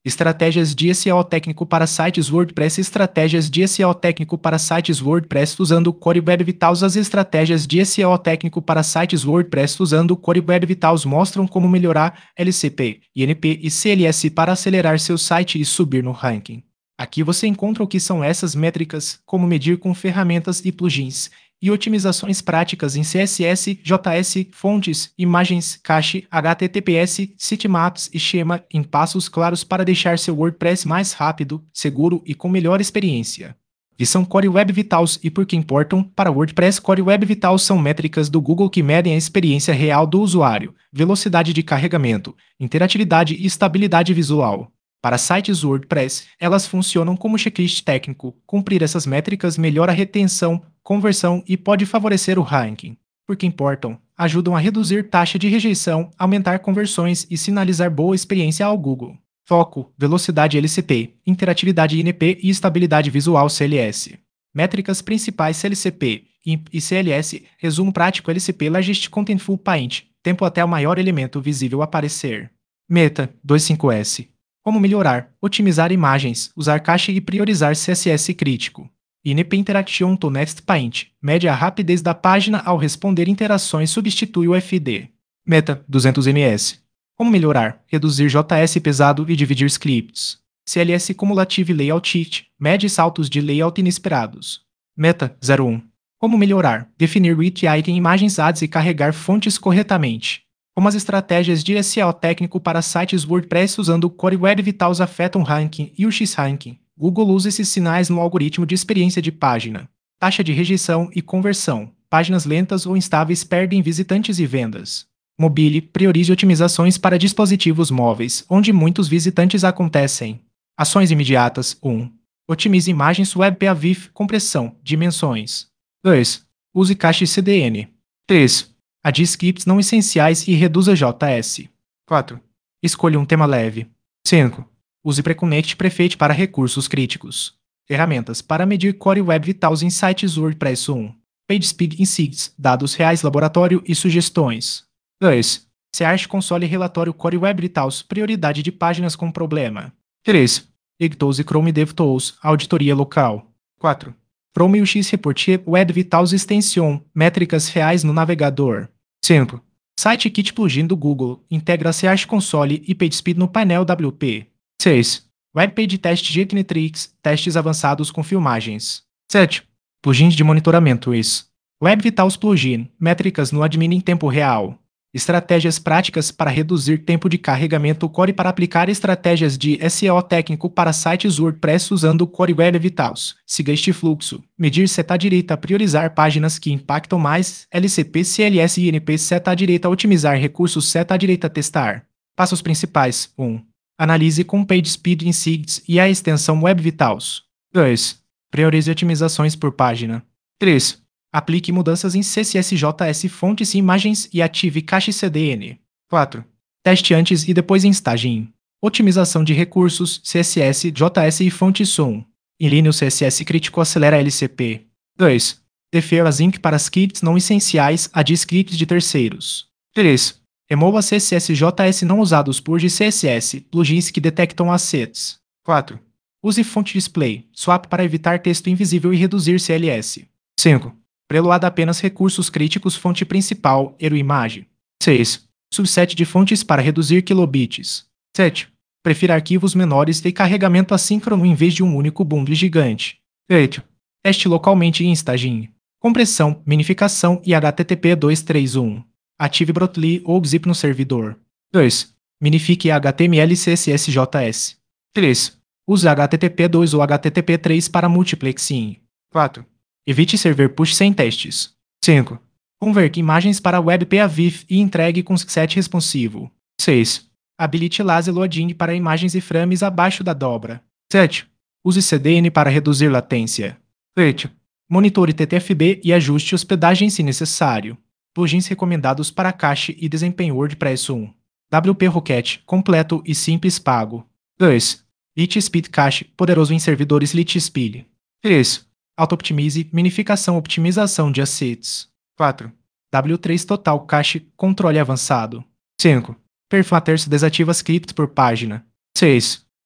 Estratégias de SEO técnico para sites WordPress. Estratégias de SEO técnico para sites WordPress usando o Core Web Vitals. As estratégias de SEO técnico para sites WordPress usando o Core Web Vitals mostram como melhorar LCP, INP e CLS para acelerar seu site e subir no ranking. Aqui você encontra o que são essas métricas, como medir com ferramentas e plugins, e otimizações práticas em CSS, JS, fontes, imagens, cache, HTTPS, sitemaps e schema em passos claros para deixar seu WordPress mais rápido, seguro e com melhor experiência. Visão Core Web Vitals e por que importam? Para WordPress, Core Web Vitals são métricas do Google que medem a experiência real do usuário, velocidade de carregamento, interatividade e estabilidade visual. Para sites WordPress, elas funcionam como checklist técnico. Cumprir essas métricas melhora a retenção, conversão e pode favorecer o ranking. Porque importam, ajudam a reduzir taxa de rejeição, aumentar conversões e sinalizar boa experiência ao Google. Foco, velocidade LCP, interatividade INP e estabilidade visual CLS. Métricas principais CLCP, INP e CLS, resumo prático LCP Largest Contentful Paint, tempo até o maior elemento visível aparecer. Meta, 25S. Como melhorar, otimizar imagens, usar cache e priorizar CSS crítico. INP Interaction to Next Paint, mede a rapidez da página ao responder interações, substitui o FD. Meta, 200ms. Como melhorar, reduzir JS pesado e dividir scripts. CLS Cumulative Layout Shift, mede saltos de layout inesperados. Meta, 01. Como melhorar, definir with item imagens ads e carregar fontes corretamente. Como as estratégias de SEO técnico para sites WordPress usando o Core Web Vitals afetam ranking e o X-Ranking. Google usa esses sinais no algoritmo de experiência de página. Taxa de rejeição e conversão. Páginas lentas ou instáveis perdem visitantes e vendas. Mobile, priorize otimizações para dispositivos móveis, onde muitos visitantes acontecem. Ações imediatas. 1. Otimize imagens WebP-AVIF, compressão, dimensões. 2. Use cache CDN. 3. Adie scripts não essenciais e reduza JS. 4. Escolha um tema leve. 5. Use Preconnect Prefet para recursos críticos. Ferramentas para medir Core Web Vitals em sites WordPress. 1. PageSpeed Insights, dados reais, laboratório e sugestões. 2. Search Console Relatório Core Web Vitals, prioridade de páginas com problema. 3. EGTools e Chrome DevTools, auditoria local. 4. Chrome UX Report Web Vitals Extension, métricas reais no navegador. 5. Site Kit Plugin do Google, integra Search Console e PageSpeed no painel WP. 6. Web Page Test Geekmetrics, testes avançados com filmagens. 7. Plugins de monitoramento Web Vitals Plugin, métricas no admin em tempo real. Estratégias práticas para reduzir tempo de carregamento Core para aplicar estratégias de SEO técnico para sites WordPress usando o Core Web Vitals. Siga este fluxo. Medir seta direita, priorizar páginas que impactam mais, LCP, CLS e INP. Seta direita, otimizar recursos. Seta direita, testar. Passos principais. 1. Analise com PageSpeed Insights e a extensão Web Vitals. 2. Priorize otimizações por página. 3. Aplique mudanças em CSS, JS, fontes e imagens e ative cache CDN. 4. Teste antes e depois em staging. Otimização de recursos, CSS, JS e fontes. 1. Elimine o CSS crítico, acelera LCP. 2. Defira as INC para scripts não essenciais, adie scripts de terceiros. 3. Remova CSS, JS não usados, purge CSS, plugins que detectam assets. 4. Use fonte display, swap para evitar texto invisível e reduzir CLS. 5. Preloada apenas recursos críticos. Fonte principal, imagem. 6. Subset de fontes para reduzir kilobits. 7. Prefira arquivos menores e carregamento assíncrono em vez de um único bundle gigante. 8. Teste localmente em staging. Compressão, minificação e HTTP 231. Ative Brotli ou Zip no servidor. 2. Minifique HTML, CSS, JS. 3. Use HTTP2 ou HTTP3 para multiplexing. 4. Evite server push sem testes. 5. Converte imagens para WebP-AVIF e entregue com set responsivo. 6. Habilite Lazy Loading para imagens e frames abaixo da dobra. 7. Use CDN para reduzir latência. 8. Monitore TTFB e ajuste hospedagem se necessário. Plugins recomendados para cache e desempenho WordPress. 1. WP Rocket, completo e simples pago. 2. LitSpeed Cache, poderoso em servidores LitSpeed. 3. Auto-optimize, minificação, optimização de assets. 4. W3 Total Cache, controle avançado. 5. Perfatters desativa scripts por página. 6.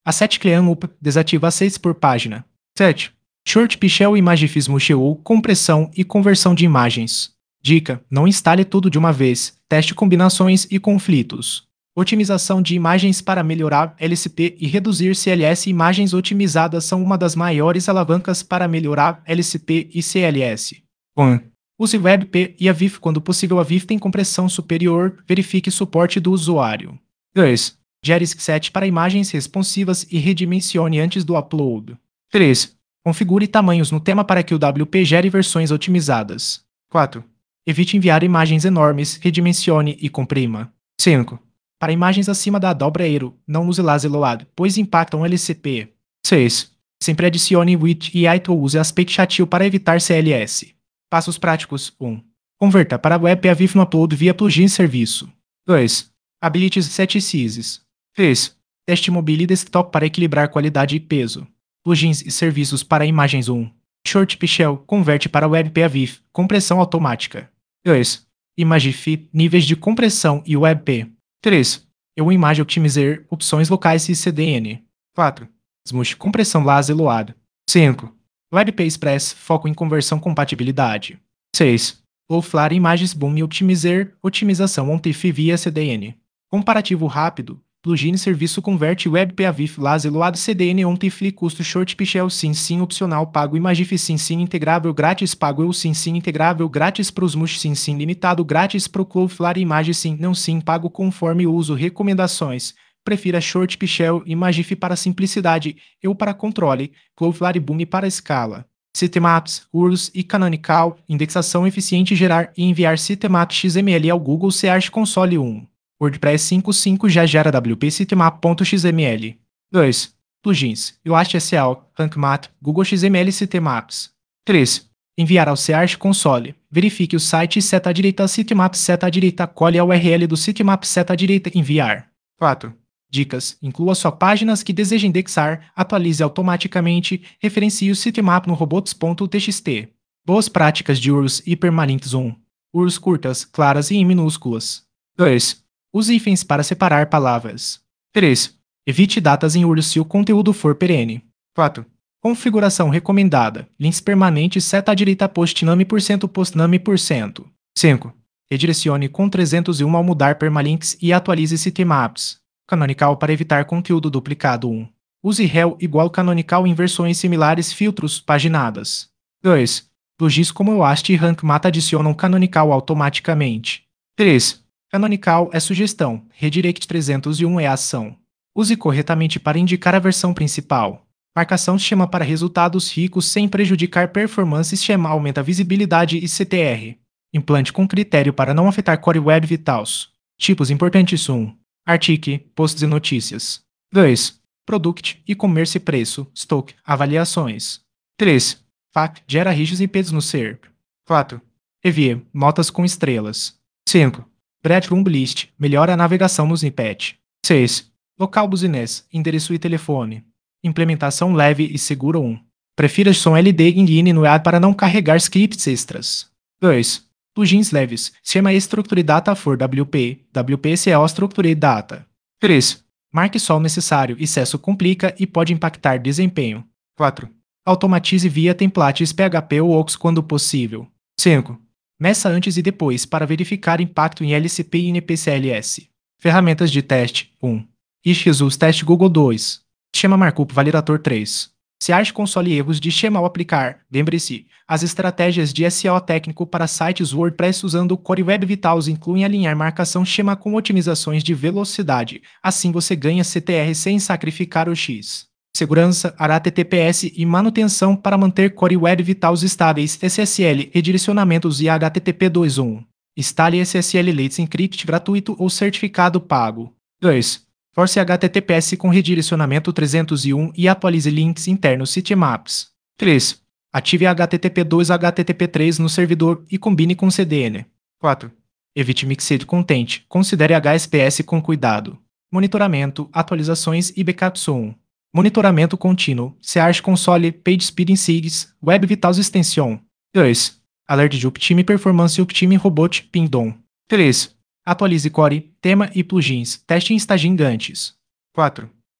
Asset Clean Up, desativa assets por página. 7. Short Pichel Imagifis Musheu, compressão e conversão de imagens. Dica: não instale tudo de uma vez, teste combinações e conflitos. Otimização de imagens para melhorar LCP e reduzir CLS. Imagens otimizadas são uma das maiores alavancas para melhorar LCP e CLS. 1. Use WebP e a VIF quando possível. A VIF tem compressão superior. Verifique suporte do usuário. 2. Gere set para imagens responsivas e redimensione antes do upload. 3. Configure tamanhos no tema para que o WP gere versões otimizadas. 4. Evite enviar imagens enormes, redimensione e comprima. 5. Para imagens acima da dobra Aero, não use laser load, pois impactam o LCP. 6. Sempre adicione width e height ou use aspect ratio para evitar CLS. Passos práticos. 1. Converta para WebP a VIF no upload via plugin serviço. 2. Habilite set CISs. 3. Teste mobile e desktop para equilibrar qualidade e peso. Plugins e serviços para imagens. 1. Short Pichel converte para WebP a VIF, compressão automática. 2. Imagify, níveis de compressão e WebP. 3. Eu Image Optimizer, opções locais e CDN. 4. Smush, compressão laser load. 5. WebP Express, foco em conversão compatibilidade. 6. Low-Flare Images Boom Optimizer, otimização OnTIFF via CDN. Comparativo rápido, plugin serviço converte WebP a VIF laser load CDN OnTIFF custo Short Pichel sim opcional pago Imagify sim integrável grátis pago Eu sim integrável grátis pro Smush sim limitado grátis pro Low-Flare Image sim não sim pago conforme uso recomendações. Prefira Short Pichel Imagify para simplicidade, Eu para controle, Low-Flare Boom para escala. Sitemaps, URLs e Canonical, indexação eficiente gerar e enviar sitemaps XML ao Google Search Console. 1. WordPress 5.5 já gera WP sitemap.xml. 2. Plugins, Yoast SEO, RankMath, Google XML Sitemaps. 3. Enviar ao Search Console. Verifique o site seta à direita sitemap seta à direita colhe a URL do sitemap seta à direita enviar. 4. Dicas, inclua só páginas que deseja indexar, atualize automaticamente, referencie o sitemap no robots.txt. Boas práticas de URLs e permalinks. 1. URLs curtas, claras e em minúsculas. 2. Use hífens para separar palavras. 3. Evite datas em URLs se o conteúdo for perene. 4. Configuração recomendada. Links permanentes seta à direita post name% post name%. 5. Redirecione com 301 ao mudar permalinks e atualize sitemaps. Canonical para evitar conteúdo duplicado. 1. Use rel igual canonical em versões similares filtros paginadas. 2. Plugins como Yoast e RankMath adicionam canonical automaticamente. 3. Canonical é sugestão, Redirect 301 é ação. Use corretamente para indicar a versão principal. Marcação schema para resultados ricos sem prejudicar performance. Schema aumenta visibilidade e CTR. Implante com critério para não afetar Core Web Vitals. Tipos importantes. 1. Article, posts e notícias. 2. Product, e-commerce preço, stock, avaliações. 3. FAQ, gera registros e IPs no SERP. 4. Review, notas com estrelas. 5. Breadcrumb List, melhora a navegação no snippet. 6. Local business, endereço e telefone. Implementação leve e segura. 1. Prefira som LD inline no ad para não carregar scripts extras. 2. Plugins leves, schema Structured Data for WP, WP SEO Structured Data. 3. Marque só o necessário, excesso complica e pode impactar desempenho. 4. Automatize via templates PHP ou OX quando possível. 5. Meça antes e depois para verificar impacto em LCP e NPCLS. Ferramentas de teste. 1. Issues Teste Google 2. Schema Markup Validator 3. Search Console erros de schema ao aplicar. Lembre-se, as estratégias de SEO técnico para sites WordPress usando Core Web Vitals incluem alinhar marcação schema com otimizações de velocidade. Assim você ganha CTR sem sacrificar o X. Segurança, HTTPS e manutenção para manter Core Web Vitals estáveis, SSL, redirecionamentos e HTTP 2.1. Instale SSL Let's Encrypt gratuito ou certificado pago. 2. Force HTTPS com redirecionamento 301 e atualize links internos sitemaps. 3. Ative HTTP 2 HTTP 3 no servidor e combine com CDN. 4. Evite Mixed Content, considere HSPS com cuidado. Monitoramento, atualizações e backups. 1. Monitoramento contínuo, Search Console, PageSpeed in SIGs, Web Vitals Extension. 2. Alert de Optime Performance Optime Robot Pindom. 3. Atualize Core, tema e plugins, teste em estagiantes. 4.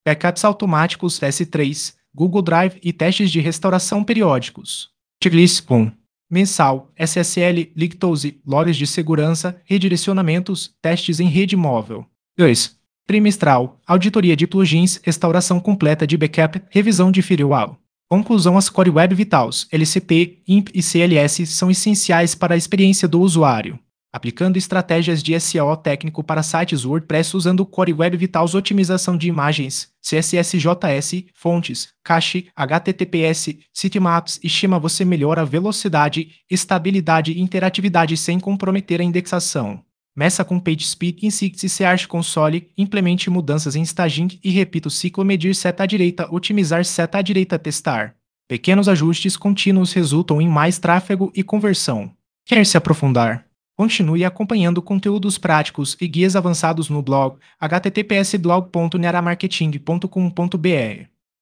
backups automáticos S3, Google Drive e testes de restauração periódicos. Checklist 1. Mensal, SSL, Lactose, logs de segurança, redirecionamentos, testes em rede móvel. 2. Trimestral, auditoria de plugins, restauração completa de backup, revisão de firewall. Conclusão: as Core Web Vitals, LCP, IMP e CLS são essenciais para a experiência do usuário. Aplicando estratégias de SEO técnico para sites WordPress usando Core Web Vitals, otimização de imagens, CSS/JS, fontes, cache, HTTPS, sitemaps e schema, você melhora a velocidade, estabilidade e interatividade sem comprometer a indexação. Meça com PageSpeed, Insights e Search Console, implemente mudanças em staging e repita o ciclo: medir seta à direita, otimizar seta à direita, testar. Pequenos ajustes contínuos resultam em mais tráfego e conversão. Quer se aprofundar? Continue acompanhando conteúdos práticos e guias avançados no blog https://blog.neramarketing.com.br.